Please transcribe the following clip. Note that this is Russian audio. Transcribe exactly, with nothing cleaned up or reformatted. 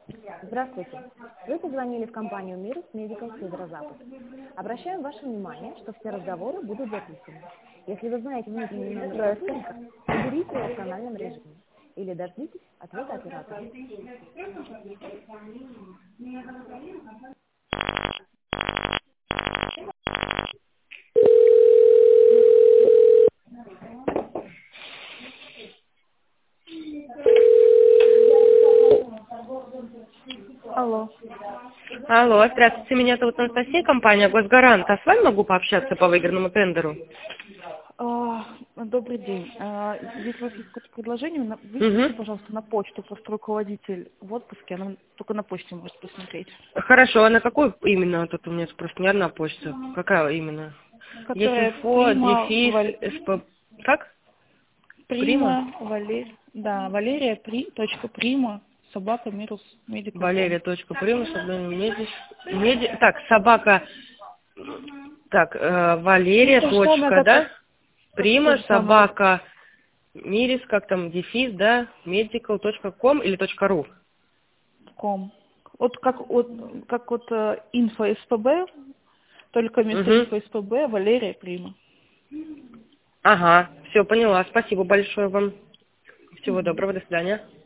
Здравствуйте. Вы позвонили в компанию «Мирус Медикал Северо-Запад». Обращаем ваше внимание, что все разговоры будут записаны. Если вы знаете внутренний номер сотрудника, наберите его в тональном режиме или дождитесь ответа оператора. Алло. Алло, здравствуйте, меня зовут Анастасия, компания «Госгарант». А с вами могу пообщаться по выигранному тендеру? А, Добрый день. А, Если у вас есть какое-то предложение, на- вышлите, Угу. пожалуйста, на почту, просто руководитель в отпуске, она только на почте может посмотреть. Хорошо, а на какую именно? Тут у меня просто не одна почта. Какая именно? Есть Которая инфо, Прима, дефис, Валь- СП... Как? Прима? Прима, Валерия, да, Валерия, при, точка, Прима, собака, Мирус, Медикал ком. Валерия.прима, меди... меди... Так, собака... Так, э, Валерия. То же самое, Точка, как, да? как то Прима, же самое, как собака, мирис, как там, дефис, да? медикал точка ком или точка ру? ком. Вот как вот, как вот э, инфо СПБ, только вместо Угу. инфо СПБ Валерия, Прима. Ага, все, поняла. Спасибо большое вам. Всего Мгм. доброго, до свидания.